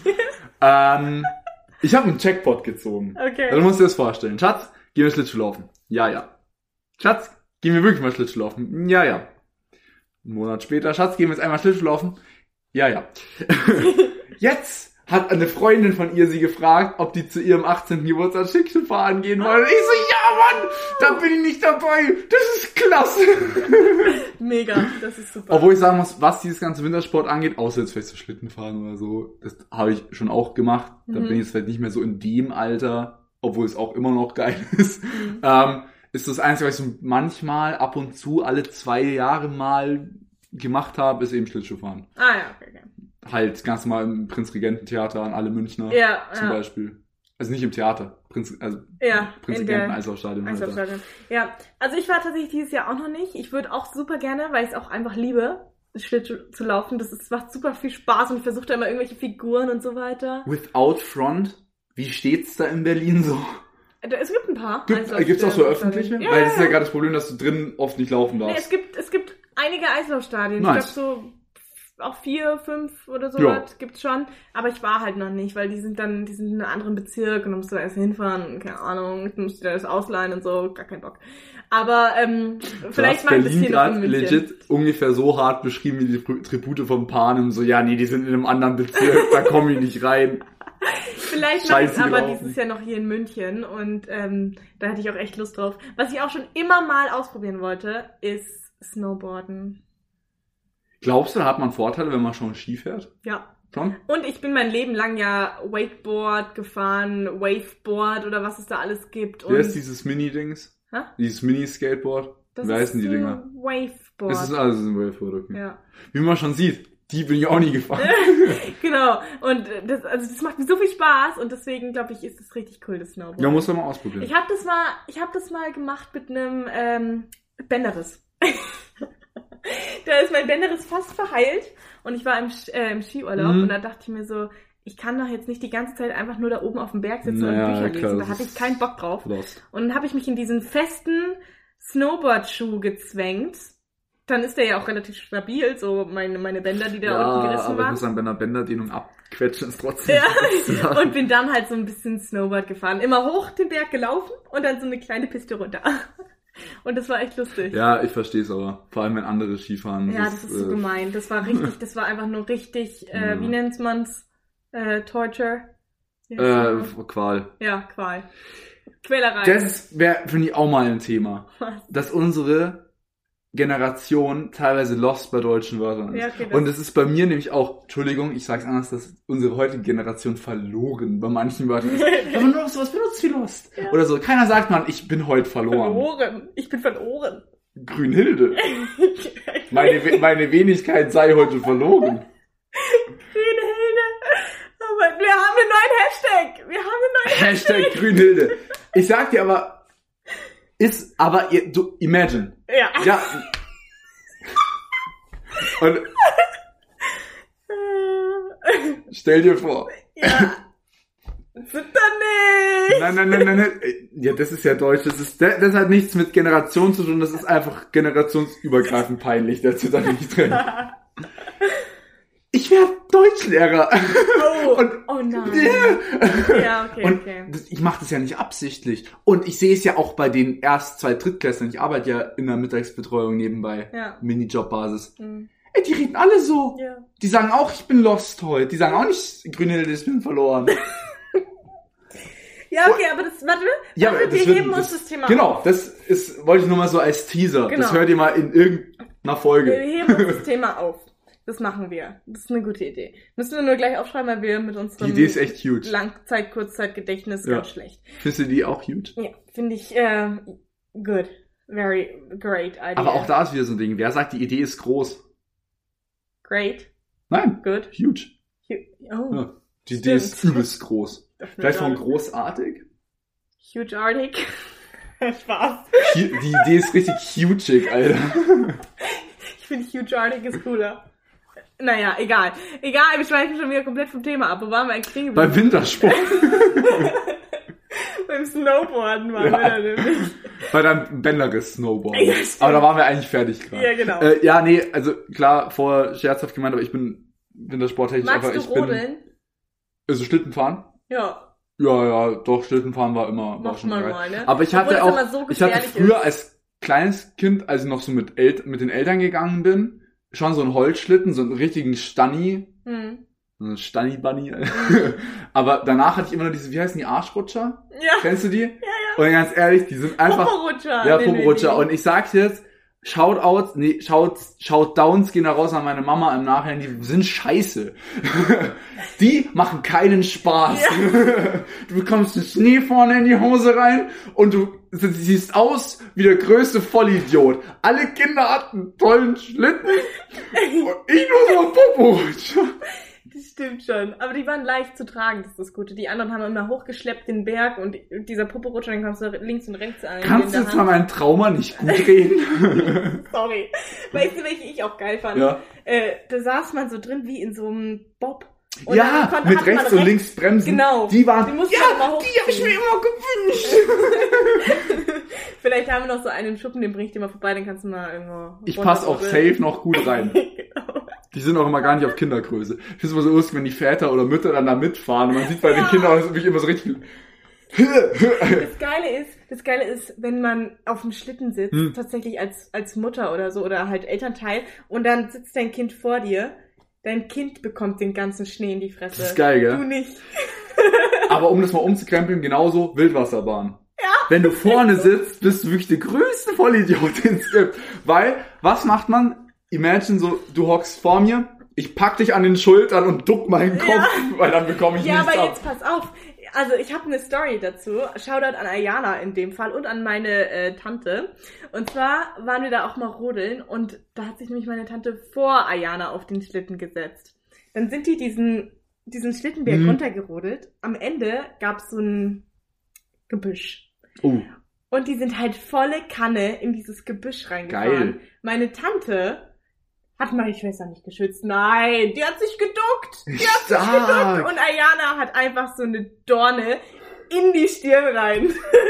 Ich habe einen Jackpot gezogen. Okay. Also, du musst dir das vorstellen. Schatz, gehen wir Schlittschuh laufen. Ja. Schatz, gehen wir wirklich mal Schlittschuh laufen. Ja. Einen Monat später, Schatz, gehen wir jetzt einmal Schlittschuh laufen. Ja. Jetzt hat eine Freundin von ihr sie gefragt, ob die zu ihrem 18. Geburtstag Schlittschuh fahren gehen wollen. Und ich so, ja Mann, da bin ich nicht dabei. Das ist klasse. Mega, das ist super. Obwohl ich sagen muss, was dieses ganze Wintersport angeht, außer jetzt vielleicht so Schlitten fahren oder so, das habe ich schon auch gemacht. Da bin ich jetzt vielleicht nicht mehr so in dem Alter, obwohl es auch immer noch geil ist. Ist das Einzige, was ich so manchmal ab und zu alle 2 Jahre mal gemacht habe, ist eben Schlittschuh fahren. Ah ja, okay. Halt ganz mal im Prinzregententheater an alle Münchner zum Beispiel. Also nicht im Theater, Prinzregenten-Eislaufstadion. Ja, also ich war tatsächlich dieses Jahr auch noch nicht. Ich würde auch super gerne, weil ich es auch einfach liebe, Schlittschuh zu laufen. Macht super viel Spaß und ich versuche da immer irgendwelche Figuren und so weiter. Without Front, wie steht's da in Berlin so? Es gibt ein paar. Gibt's auch so öffentliche? Ja. Weil das ist ja gerade das Problem, dass du drin oft nicht laufen darfst. Nee, es gibt einige Eislaufstadien. Nice. Ich glaube so auch 4, 5 oder so gibt's schon. Aber ich war halt noch nicht, weil die sind in einem anderen Bezirk und dann musst du da erst hinfahren. Keine Ahnung, du musst dir das ausleihen und so. Gar keinen Bock. Aber vielleicht mal ein bisschen noch in München. Legit ungefähr so hart beschrieben wie die Tribute von Panem. So, ja, nee, die sind in einem anderen Bezirk, da komme ich nicht rein. Vielleicht mache ich aber dieses Jahr noch hier in München und da hatte ich auch echt Lust drauf. Was ich auch schon immer mal ausprobieren wollte, ist Snowboarden. Glaubst du, da hat man Vorteile, wenn man schon Ski fährt? Ja. Schon? Und ich bin mein Leben lang ja Wakeboard gefahren, Waveboard oder was es da alles gibt. Wer ist dieses Mini-Dings? Hä? Dieses Mini-Skateboard? Das Wie heißen die Dinger? Waveboard. Es ist alles ein Waveboard, okay. Ja. Wie man schon sieht, die bin ich auch nie gefahren. Genau. Und das macht mir so viel Spaß und deswegen glaube ich, ist das richtig cool, das Snowboard. Ja, muss man mal ausprobieren. Ich habe das mal gemacht mit einem Bänderriss. Da ist mein Bänderriss fast verheilt und ich war im Skiurlaub und da dachte ich mir so, ich kann doch jetzt nicht die ganze Zeit einfach nur da oben auf dem Berg sitzen und Bücher lesen. Da hatte ich keinen Bock drauf. Lost. Und dann habe ich mich in diesen festen Snowboard-Schuh gezwängt. Dann ist der ja auch relativ stabil, so meine Bänder, die da unten gerissen waren. Ja, aber ich muss an meiner Bänderdehnung abquetschen, ist trotzdem. Ja, und bin dann halt so ein bisschen Snowboard gefahren. Immer hoch den Berg gelaufen und dann so eine kleine Piste runter. Und das war echt lustig. Ja, ich verstehe es aber. Vor allem, wenn andere Skifahren. Ja, das ist so gemein. Das war einfach nur richtig, wie nennt man's? Torture? Qual. Ja, Qual. Quälerei. Das wäre, finde ich, auch mal ein Thema. Was? Dass unsere Generation teilweise lost bei deutschen Wörtern ist. Ja, okay, und es ist bei mir nämlich auch, Entschuldigung, ich sag's anders, dass unsere heutige Generation verloren bei manchen Wörtern ist. Aber nur sowas benutzt wie lost. Ja. Oder so. Keiner sagt man, ich bin heute verloren. Ich bin verloren. Grünhilde. meine Wenigkeit sei heute verloren. Grünhilde. Aber wir haben einen neuen Hashtag. Hashtag Grünhilde. Ich sag dir aber, imagine. Ja. Und stell dir vor. Ja. Zitter nicht. Nein. Ja, das ist ja deutsch. Das hat nichts mit Generation zu tun. Das ist einfach generationsübergreifend peinlich. Der zittert nicht drin. Ich werde Deutschlehrer. Oh nein. Yeah. Ja, okay, und okay. Ich mache das ja nicht absichtlich. Und ich sehe es ja auch bei den Erst-, Zweit-, Drittklässlern. Ich arbeite ja in der Mittagsbetreuung nebenbei. Ja. Minijob-Basis. Mhm. Ey, die reden alle so. Ja. Die sagen auch, ich bin lost heute. Die sagen auch nicht, Grünhilde, ich bin verloren. Ja, okay, aber wir heben uns das Thema Genau, auf. Das wollte ich nur mal so als Teaser. Genau. Das hört ihr mal in irgendeiner Folge. Wir heben uns das Thema auf. Das machen wir. Das ist eine gute Idee. Müssen wir nur gleich aufschreiben, weil wir mit unserem Die Idee ist echt huge. Langzeit-, Kurzzeitgedächtnis ganz schlecht. Findest du die auch huge? Ja, finde ich good. Very great idea. Aber auch da ist wieder so ein Ding. Wer sagt, die Idee ist groß? Great. Nein. Good. Huge. Oh. Ja. Die Idee ist übelst groß. Vielleicht von großartig? Huge-artig. Spaß. Die Idee ist richtig hugeig, Alter. Ich finde huge-artig ist cooler. Naja, egal. Wir schweifen schon wieder komplett vom Thema ab. Wo waren wir eigentlich stehen geblieben? Beim Wintersport. Beim Snowboarden waren wir da nämlich. Bei deinem Bänderriss-Snowboard. Ja, stimmt. Aber da waren wir eigentlich fertig gerade. Ja, genau. Ja, nee, also klar, vorher scherzhaft gemeint, aber ich bin wintersporttechnisch Magst einfach, du ich bin... rodeln? Also Schlittenfahren? Ja. Ja, doch, Schlittenfahren war immer war Macht schon man geil. mal, ne? Aber ich Obwohl hatte das auch, immer so ich hatte gefährlich früher ist. als kleines Kind, als ich noch so mit den Eltern gegangen bin, schon so einen Holzschlitten, so einen richtigen Stanni, so einen Stanni-Bunny. Aber danach hatte ich immer nur diese, wie heißen die, Arschrutscher? Ja. Kennst du die? Ja. Und ganz ehrlich, die sind einfach... Poporutscher. Ja, nennen wir Poporutscher. die. Und ich sag's jetzt, Shoutdowns gehen da raus an meine Mama im Nachhinein, die sind scheiße. Die machen keinen Spaß. Ja. Du bekommst den Schnee vorne in die Hose rein und du siehst aus wie der größte Vollidiot. Alle Kinder hatten einen tollen Schlitten und ich nur so ein Poporutscher. Das stimmt schon. Aber die waren leicht zu tragen, das ist das Gute. Die anderen haben immer hochgeschleppt den Berg und dieser Poporutscher, den kannst du links und rechts an. Kannst du jetzt mal meinen Trauma nicht gut reden? Sorry. Weißt du, welche ich auch geil fand? Ja. Da saß man so drin wie in so einem Bob. Und Ja, dann mit hat man rechts und links bremsen. Genau. Die waren, Die musste ja, man immer die habe ich mir immer gewünscht. Vielleicht haben wir noch so einen Schuppen, den bring ich dir mal vorbei, den kannst du mal irgendwo... Ich passe auch safe noch gut rein. Genau. Die sind auch immer gar nicht auf Kindergröße. Ich finde es immer so lustig, wenn die Väter oder Mütter dann da mitfahren und man sieht bei den Kindern wirklich immer so richtig... Das Geile ist, wenn man auf dem Schlitten sitzt, tatsächlich als Mutter oder so, oder halt Elternteil, und dann sitzt dein Kind vor dir, dein Kind bekommt den ganzen Schnee in die Fresse. Das ist geil, gell? Du nicht. Aber um das mal umzukrempeln, genauso Wildwasserbahn. Ja. Wenn du vorne sitzt, bist du wirklich der größte Vollidiot, den es gibt. Weil, was macht man? Imagine so, du hockst vor mir, ich pack dich an den Schultern und duck meinen Kopf, weil dann bekomme ich Ja, nichts aber ab. jetzt pass auf. Also ich habe eine Story dazu. Shoutout an Ayana in dem Fall und an meine Tante. Und zwar waren wir da auch mal rodeln und da hat sich nämlich meine Tante vor Ayana auf den Schlitten gesetzt. Dann sind die diesen Schlittenberg runtergerodelt. Am Ende gab's so ein Gebüsch. Oh. Und die sind halt volle Kanne in dieses Gebüsch reingefahren. Geil. Meine Tante hat meine Schwester nicht geschützt. Nein, die hat sich geduckt. Die hat sich geduckt. Und Ayana hat einfach so eine Dorne in die Stirn rein.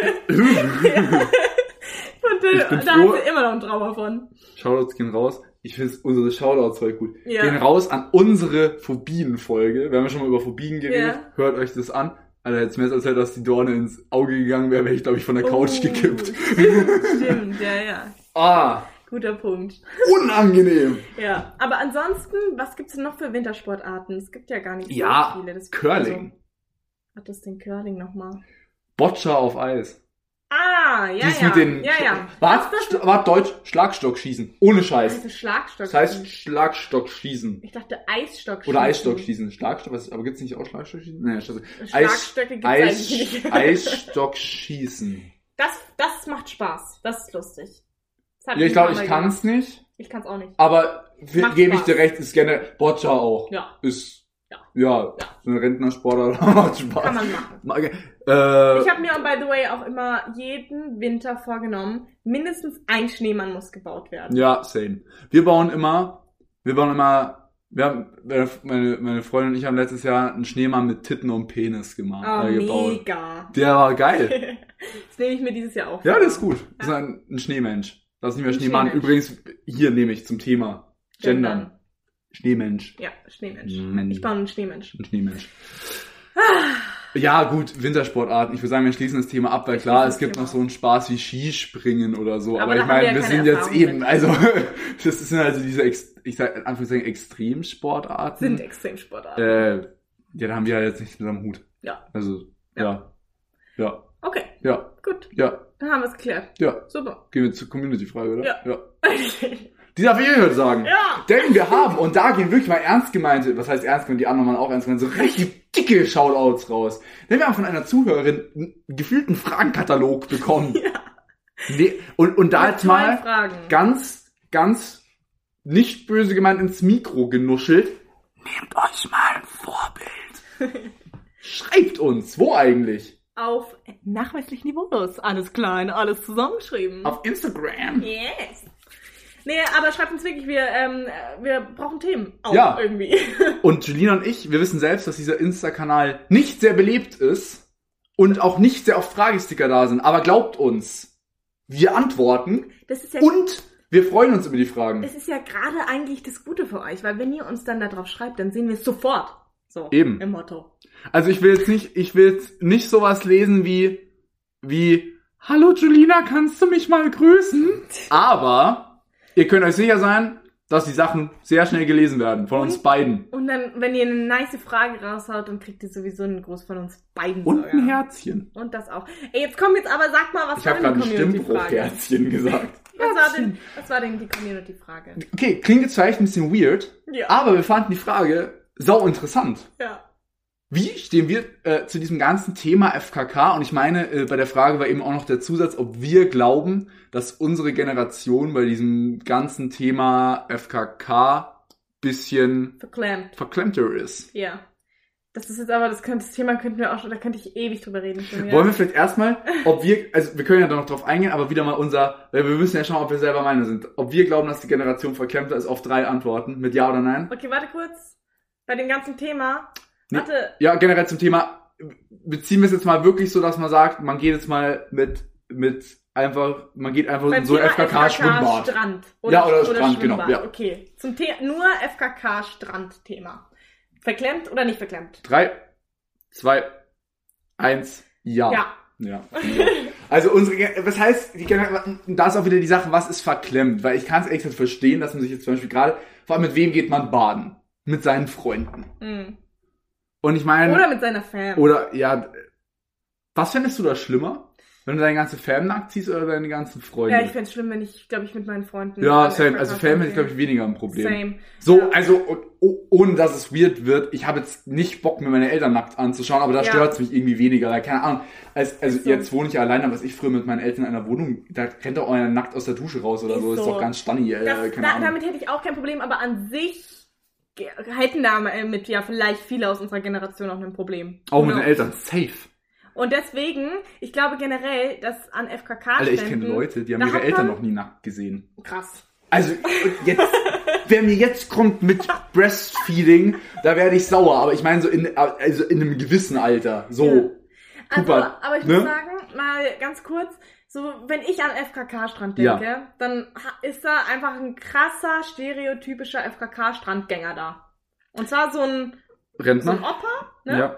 Ja. Und da hat sie immer noch ein Trauma von. Shoutouts gehen raus. Ich finde unsere Shoutouts voll gut. Ja. Gehen raus an unsere Phobien-Folge. Wir haben ja schon mal über Phobien geredet. Ja. Hört euch das an. Alter, jetzt mir erzählt, dass die Dorne ins Auge gegangen wäre, wäre ich, glaube ich, von der Couch gekippt. Stimmt, ja. Ah, Guter Punkt. unangenehm. Ja, aber ansonsten, was gibt's denn noch für Wintersportarten? Es gibt ja gar nicht so Ja, viele. Das Curling. Was ist denn Curling nochmal? Boccia auf Eis. Ah, ja, Dies ja. mit den... Ja. Wart Deutsch, Schlagstockschießen. Ohne Scheiß. Das heißt Schlagstock. Das heißt Schlagstockschießen. Ich dachte Eisstock. Oder Eisstockschießen. Schlagstock, aber gibt's nicht auch Schlagstockschießen? Nee, Schlagstöcke gibt's eigentlich nicht. Eisstockschießen. Das macht Spaß. Das ist lustig. Das hat Ja, ich glaube, ein paar ich Mal kann's gemacht. nicht. Ich kann's auch nicht. Aber Macht gebe ich Spaß. dir recht, ist generell Boccia auch. Ja. Ist, Ja. so ein Rentnersportler macht Spaß. Kann man machen. Ich Ich habe mir, by the way, auch immer jeden Winter vorgenommen, mindestens ein Schneemann muss gebaut werden. Ja, same. Wir haben, meine Freundin und ich haben letztes Jahr einen Schneemann mit Titten und Penis gebaut. Mega. Der war geil. Das nehme ich mir dieses Jahr auch Ja, vor. das ist gut. Das ist ein Schneemensch. Das ist nicht mehr Ein Schneemann. Schneemensch. Übrigens, hier nehme ich zum Thema Gendern. Schneemensch. Ja, Schneemensch. Mensch. Ich baue einen Schneemensch. Ein Schneemensch. Ja, gut, Wintersportarten. Ich würde sagen, wir schließen das Thema ab, weil klar, es gibt noch so einen Spaß wie Skispringen oder so. Aber Aber da ich haben wir meine, ja wir keine sind jetzt Erfahrung eben, mit. also, das sind also diese, ich sag in Anführungszeichen, Extremsportarten. Sind Extremsportarten. Ja, da haben wir ja jetzt nichts mit am Hut. Ja. Also, ja. Okay, Ja. gut. Ja. Dann haben wir es geklärt. Ja. Super. Gehen wir zur Community-Frage, oder? Ja. Die darf ich heute sagen. Ja. Denn wir haben, und da gehen wirklich mal ernst gemeinte, was heißt ernst gemeint, die anderen waren auch ernst gemeint, so richtig dicke Shoutouts raus. Denn wir haben von einer Zuhörerin einen gefühlten Fragenkatalog bekommen. Ja. Nee, und da Mit jetzt mal tollen Fragen. ganz nicht böse gemeint ins Mikro genuschelt. Nehmt euch mal ein Vorbild. Schreibt uns, wo eigentlich? Auf nachweislich niveaulos. Alles klein, alles zusammengeschrieben. Auf Instagram. Yes. Nee, aber schreibt uns wirklich, wir brauchen Themen. Auch Ja. irgendwie. Und Julina und ich, wir wissen selbst, dass dieser Insta-Kanal nicht sehr belebt ist und auch nicht sehr oft Fragesticker da sind. Aber glaubt uns, wir antworten Das ist ja, und wir freuen uns über die Fragen. es ist ja gerade eigentlich das Gute für euch, weil wenn ihr uns dann da drauf schreibt, dann sehen wir es sofort. So, Eben. im Motto. Also ich will jetzt nicht sowas lesen wie, hallo Julina, kannst du mich mal grüßen? Aber ihr könnt euch sicher sein, dass die Sachen sehr schnell gelesen werden, von uns beiden. Und dann, wenn ihr eine nice Frage raushaut, dann kriegt ihr sowieso einen Gruß von uns beiden. Und sogar. ein Herzchen. Und das auch. Ey, jetzt komm jetzt aber, sag mal, was Ich war habe denn gerade die ein Community-Frage? Stimmbruch-Herzchen gesagt. Was war denn die Community-Frage? Okay, klingt jetzt vielleicht ein bisschen weird, Ja. aber wir fanden die Frage sau interessant. Ja. Wie stehen wir zu diesem ganzen Thema FKK? Und ich meine, bei der Frage war eben auch noch der Zusatz, ob wir glauben, dass unsere Generation bei diesem ganzen Thema FKK bisschen verklemmter ist. Ja. Das ist jetzt aber, das Thema könnten wir auch schon, da könnte ich ewig drüber reden. Wollen wir vielleicht erstmal, also wir können ja da noch drauf eingehen, aber wieder mal weil wir müssen ja schauen, ob wir selber Meinung sind. Ob wir glauben, dass die Generation verklemmter ist, auf 3 Antworten, mit Ja oder Nein. Okay, warte kurz. Bei dem ganzen Thema, warte. Ja, generell zum Thema, beziehen wir es jetzt mal wirklich so, dass man sagt, man geht jetzt mal man geht einfach in so ein FKK-Schwimmbad. Strand. Oder Strand, genau. Ja. Okay. Zum nur FKK-Strand-Thema. Verklemmt oder nicht verklemmt? 3, 2, 1, ja. Ja. Also was heißt, da ist auch wieder die Sache, was ist verklemmt? Weil ich kann es echt nicht verstehen, dass man sich jetzt zum Beispiel gerade, vor allem mit wem geht man baden? Mit seinen Freunden. Mhm. Und ich meine... Oder mit seiner Fam. Oder, ja, was fändest du da schlimmer? Wenn du deine ganze Fam nackt ziehst oder deine ganzen Freunde? Ja, ich fänd's schlimm, wenn ich, glaube ich, mit meinen Freunden... Ja, same. Also Fam hätte ich, glaube ich, weniger ein Problem. Same. So, ja. Also, ohne dass es weird wird, ich habe jetzt nicht Bock, mir meine Eltern nackt anzuschauen, aber da stört's mich irgendwie weniger. Weil, keine Ahnung, so. Jetzt wohne ich ja alleine, aber was ich früher mit meinen Eltern in einer Wohnung, da rennt doch einer nackt aus der Dusche raus oder so. Das ist doch ganz stunny, keine Ahnung. Damit hätte ich auch kein Problem, aber an sich hätten damit ja vielleicht viele aus unserer Generation auch ein Problem. Auch mit den Eltern, safe. Und deswegen, ich glaube generell, dass an FKK Alter, ich kenne Leute, die haben ihre Eltern noch nie nackt gesehen. Krass. Also, wer mir jetzt kommt mit Breastfeeding, da werde ich sauer. Aber ich meine so in einem gewissen Alter. So. Ja. Aber ich muss sagen, mal ganz kurz, so, wenn ich an FKK-Strand denke, dann ist da einfach ein krasser, stereotypischer FKK-Strandgänger da. Und zwar so ein Rentner. So ein Opa, ne? Ja.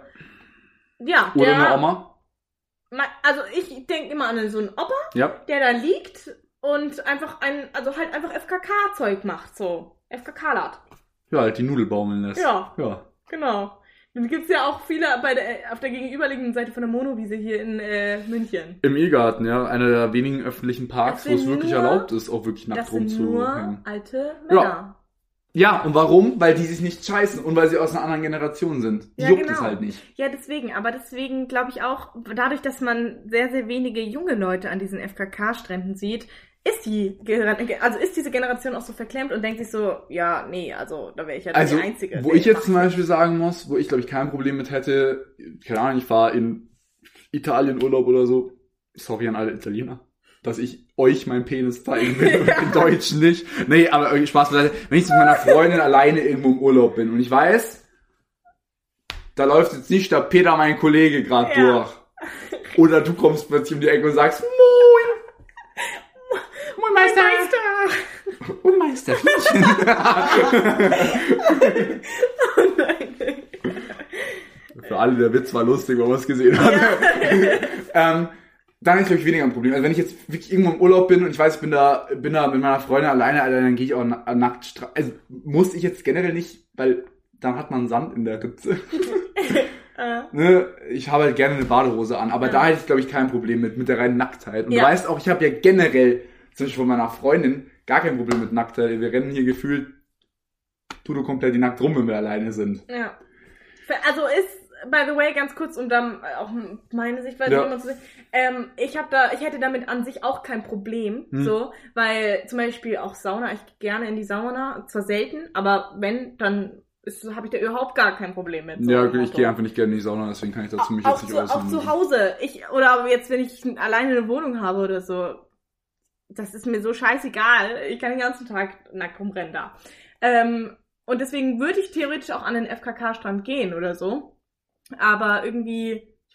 Ja, oder eine Oma. Also ich denke immer an so einen Opa, der da liegt und einfach einfach FKK-Zeug macht, so. FKK-Lat. Ja, halt die Nudel baumeln lässt. Ja. Genau. Dann gibt's ja auch viele auf der gegenüberliegenden Seite von der Monowiese hier in München. Im E-Garten, ja. Einer der wenigen öffentlichen Parks, wo es wirklich erlaubt ist, auch wirklich nackt rumzuhängen. Das sind nur alte Männer. Ja, und warum? Weil die sich nicht scheißen und weil sie aus einer anderen Generation sind. Die juckt es halt nicht. Ja, deswegen. Aber deswegen glaube ich auch, dadurch, dass man sehr, sehr wenige junge Leute an diesen FKK-Stränden sieht, ist diese Generation auch so verklemmt und denkt sich so, ja, nee, also da wäre ich ja die Einzige. Wo ich jetzt zum Beispiel sagen muss, wo ich glaube ich kein Problem mit hätte, keine Ahnung, ich fahre in Italien Urlaub oder so, sorry an alle Italiener, dass ich euch meinen Penis zeigen will und den Deutschen nicht. Nee, aber irgendwie Spaß beiseite. Wenn ich mit meiner Freundin alleine irgendwo im Urlaub bin und ich weiß, da läuft jetzt nicht der Peter, mein Kollege, gerade durch. Oder du kommst plötzlich um die Ecke und sagst, Moin! Meister! Und Meister! Oh nein. Für alle, der Witz war lustig, wenn man es gesehen hat. Ja. Dann ist, glaube ich, weniger ein Problem. Also wenn ich jetzt wirklich irgendwo im Urlaub bin und ich weiß, ich bin da mit meiner Freundin alleine, Alter, dann gehe ich auch nackt. Also muss ich jetzt generell nicht, weil dann hat man Sand in der Ritze. Ne? Ich habe halt gerne eine Badehose an, aber da hätte ich, glaube ich, kein Problem mit der reinen Nacktheit. Und du weißt auch, ich habe ja generell, zum Beispiel von meiner Freundin, gar kein Problem mit Nacktheit. Wir rennen hier gefühlt komplett die nackt rum, wenn wir alleine sind. Ja. Also ist, by the way, ganz kurz, um dann auch meine Sichtweise immer zu sehen, ich hätte damit an sich auch kein Problem, so, weil zum Beispiel auch Sauna, ich gehe gerne in die Sauna, zwar selten, aber wenn, dann habe ich da überhaupt gar kein Problem mit. So ja, ich gehe einfach nicht gerne in die Sauna, deswegen kann ich dazu mich jetzt nicht äußern. Auch zu Hause, oder jetzt, wenn ich alleine eine Wohnung habe oder so, das ist mir so scheißegal, ich kann den ganzen Tag nackt rumrennen da. Und deswegen würde ich theoretisch auch an den FKK-Strand gehen oder so. Aber irgendwie, ich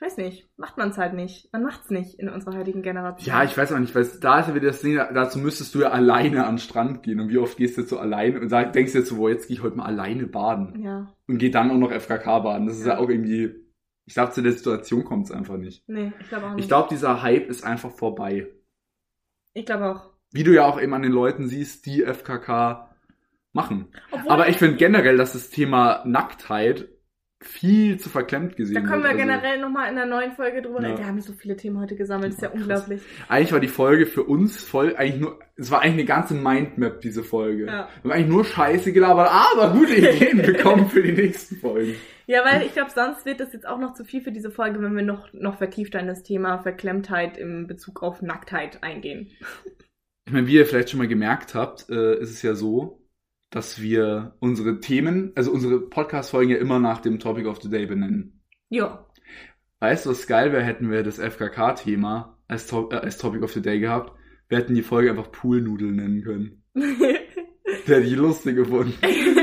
Ich weiß nicht, macht man es halt nicht. Man macht's nicht in unserer heutigen Generation. Ja, ich weiß auch nicht, weil da ist ja wieder das Ding, dazu müsstest du ja alleine an den Strand gehen. Und wie oft gehst du jetzt so alleine und denkst jetzt so, boah, jetzt gehe ich heute mal alleine baden. Ja. Und geh dann auch noch FKK baden. Das ist ja auch irgendwie, ich glaube, zu der Situation kommt es einfach nicht. Nee, ich glaube auch nicht. Ich glaube, dieser Hype ist einfach vorbei. Ich glaube auch. Wie du ja auch eben an den Leuten siehst, die FKK machen. Obwohl, aber ich finde generell, dass das Thema Nacktheit viel zu verklemmt gesehen wird. Da können wir generell nochmal in der neuen Folge drüber reden. Wir haben so viele Themen heute gesammelt, ist ja unglaublich. Eigentlich war die Folge für uns voll, es war eigentlich eine ganze Mindmap, diese Folge. Ja. Wir haben eigentlich nur Scheiße gelabert, aber gute Ideen bekommen für die nächsten Folgen. Ja, weil ich glaube, sonst wird das jetzt auch noch zu viel für diese Folge, wenn wir noch vertiefter in das Thema Verklemmtheit im Bezug auf Nacktheit eingehen. Ich meine, wie ihr vielleicht schon mal gemerkt habt, ist es ja so, dass wir unsere Themen, also unsere Podcast-Folgen ja immer nach dem Topic of the Day benennen. Ja. Weißt du, was geil wäre, hätten wir das FKK-Thema als Topic of the Day gehabt? Wir hätten die Folge einfach Poolnudeln nennen können. Der hätte ich lustig gefunden.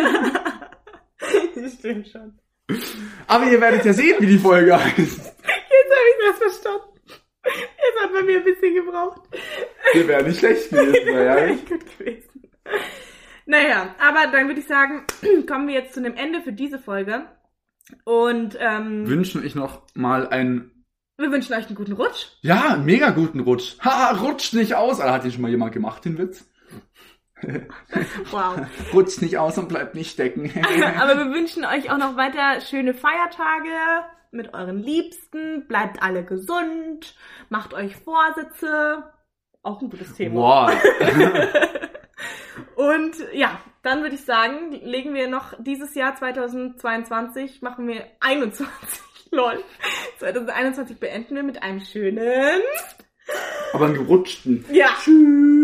Das stimmt schon. Aber ihr werdet ja sehen, wie die Folge heißt. Jetzt habe ich das verstanden. Jetzt hat man mir ein bisschen gebraucht. Der wäre nicht schlecht gewesen. Wäre nicht gut gewesen. Naja, aber dann würde ich sagen, kommen wir jetzt zu dem Ende für diese Folge. Und wünschen euch noch mal wir wünschen euch einen guten Rutsch. Ja, einen mega guten Rutsch. Haha, rutscht nicht aus. Hat den schon mal jemand gemacht, den Witz? Wow. Rutscht nicht aus und bleibt nicht stecken. Aber wir wünschen euch auch noch weiter schöne Feiertage mit euren Liebsten. Bleibt alle gesund. Macht euch Vorsätze. Auch ein gutes Thema. Wow. Und ja, dann würde ich sagen, legen wir noch dieses Jahr 2022, machen wir 21, lol. 2021 beenden wir mit einem schönen... Aber einen gerutschten. Ja. Tschüss.